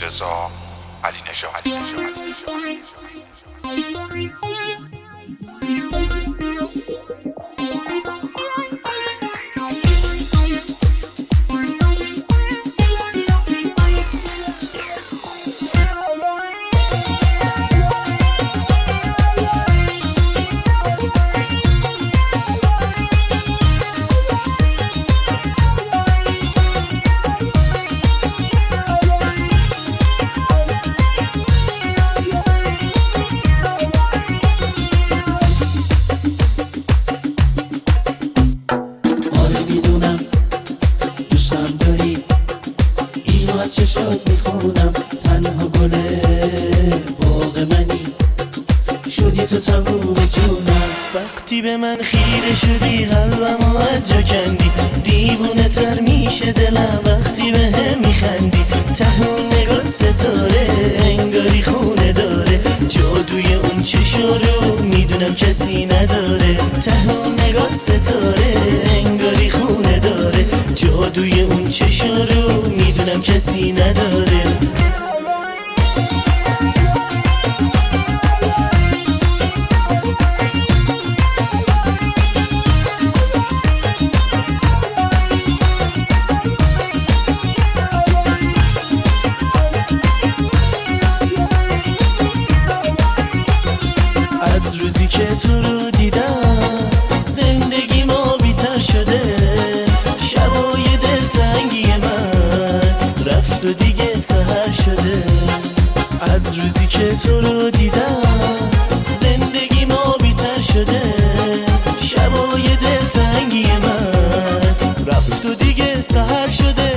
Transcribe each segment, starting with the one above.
رضا علی نژاد. چشات میخونم تنها گل باغ منی، شدی تو تموم جونم. وقتی به من خیره شدی قلبمو از جا کندی، دیوونه تر میشه دلم وقتی به هم میخندی. تهون نگاه ستاره انگاری خونه داره، جادوی اون چشا رو میدونم کسی نداره. تهون نگاه ستاره انگاری خونه داره، جادوی اون چشا رو میدونم کسی نداره. از روزی که تو رو دیدم زندگی ما بی‌تر شده، شبای دلتنگی من رفت و دیگه سحر شده. از روزی که تو رو دیدم زندگی ما بی‌تر شده، شبای دلتنگی من رفت و دیگه سحر شده.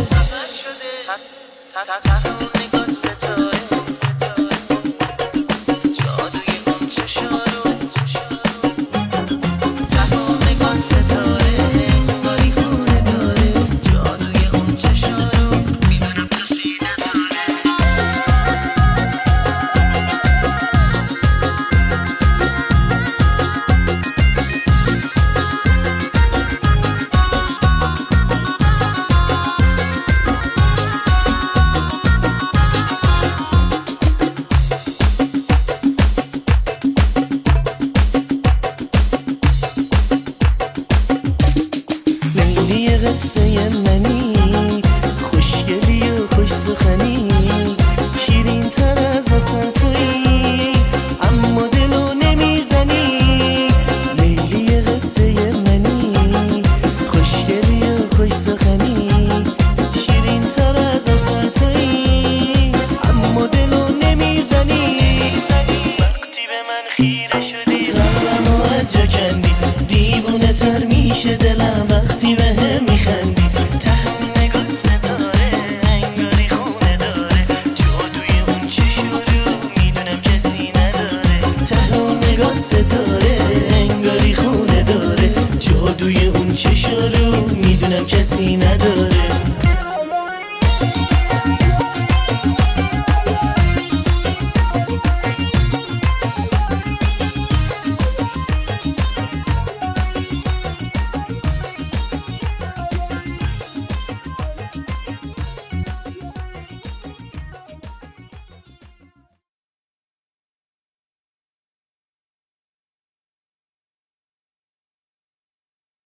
قصه منی خوشگلی و خوش سخنی، شیرین تر از اصل تویی اما دلو نمیزنی. لیلی قصه منی خوشگلی و خوش سخنی، شیرین تر از اصل تویی اما دلو نمیزنی. وقتی به من خیره شدی قلبمو از جا کندی، دیوونه تر میشه دلم وقتی به هم میخندی. تهون نگاه ستاره انگاری خونه داره، جادوی اون چشا رو میدونم کسی نداره. تهون نگاه ستاره انگاری خونه داره، جادوی اون چشا رو میدونم کسی نداره.